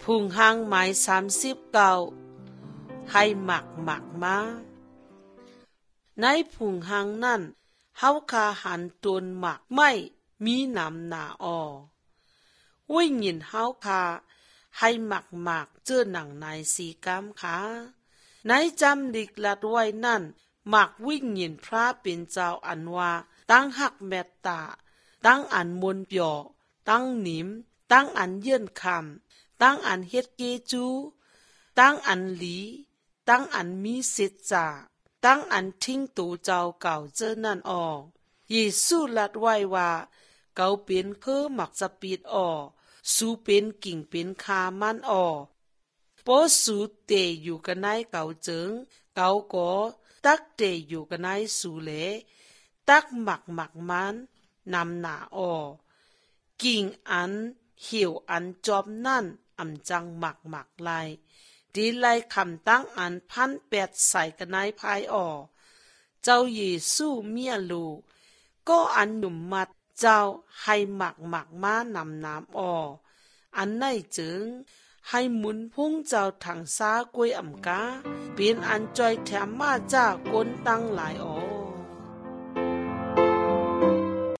พุงหังหมาย39ให้หมักมาในพุงหังนั่นเฮาคาหันตนหมักไม่มีน้ำหนาออวิญญาณเฮาคาให้หมักเจอหนังในสีกามขาในจำดิกลัดไว้นั่นหมักวิญญาณพระเป็นเจ้าอันว่าตั้งหักเมตตาตั้งอันมนเปียวตั้งหนิมตั้งอันเยื่นคำตั้งอันเฮ็ดเกจูตั้งอันหลีตั้งอันมีเสจจาตั้งอันทิ้งตูเจ้าเก่าเจอนั่นออกเยซูลัดไว้ว่าเกาเป็นเพื่อหมักจะปิดออสูเป็นกิ่งเป็นคามันออโปสูเตอยู่กันในเก่าเจิงเกาก็ตักเตอยู่กันในสูเลตักหมักมันนำหนาออกิ่งอันเหี่ยวอันจอมนั่นอำจังหมักไลดีไลคำตั้งอัน1,800ใส่กันในภายออเจ้าเยซูเมียลูก็อันหนุ่มมัดเจ้าให้หมักมานำน้ำอออันไหนจึงให้หมุนพุ่งเจ้าถังซากวยอ่ำกาเป็นอันจอยแถมมาจากก้นตั้งหลายออ